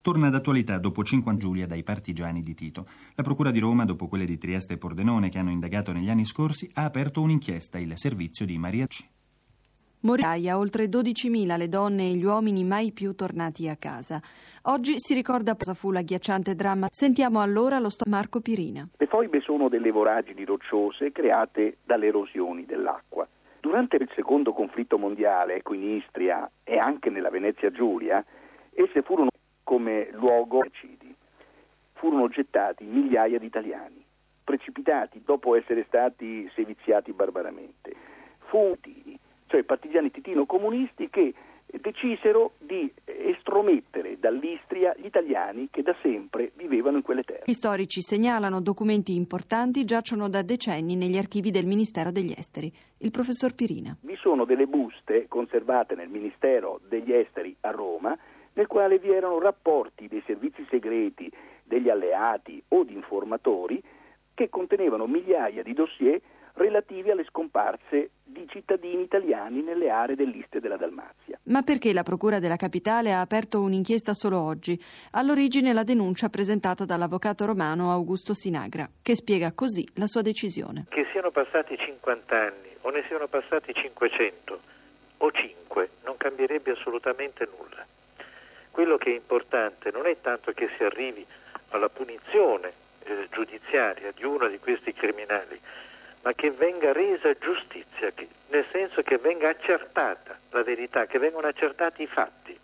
Torna d'attualità dopo 50 Giulia dai partigiani di Tito. La Procura di Roma, dopo quelle di Trieste e Pordenone che hanno indagato negli anni scorsi, ha aperto un'inchiesta, il servizio di Maria C. Moriaia, oltre 12.000 le donne e gli uomini mai più tornati a casa. Oggi si ricorda cosa fu l'agghiacciante dramma. Sentiamo allora lo Marco Pirina. Le foibe sono delle voragini rocciose create dalle erosioni dell'acqua. Durante il secondo conflitto mondiale, in Istria e anche nella Venezia Giulia, esse furono come luogo eccidi. Furono gettati migliaia di italiani, precipitati dopo essere stati seviziati barbaramente. Cioè partigiani titino-comunisti che decisero di estromettere dall'Istria gli italiani che da sempre vivevano in quelle terre. Gli storici segnalano documenti importanti giacciono da decenni negli archivi del Ministero degli Esteri. Il professor Pirina. Vi sono delle buste conservate nel Ministero degli Esteri a Roma, nel quale vi erano rapporti dei servizi segreti, degli alleati o di informatori che contenevano migliaia di dossier relativi alle scomparse di cittadini italiani nelle aree dell'Istria e della Dalmazia. Ma perché la Procura della Capitale ha aperto un'inchiesta solo oggi? All'origine la denuncia presentata dall'avvocato romano Augusto Sinagra, che spiega così la sua decisione. Che siano passati 50 anni o ne siano passati 500 o 5 non cambierebbe assolutamente nulla. Quello che è importante non è tanto che si arrivi alla punizione giudiziaria di uno di questi criminali, ma che venga resa giustizia, nel senso che venga accertata la verità, che vengano accertati i fatti.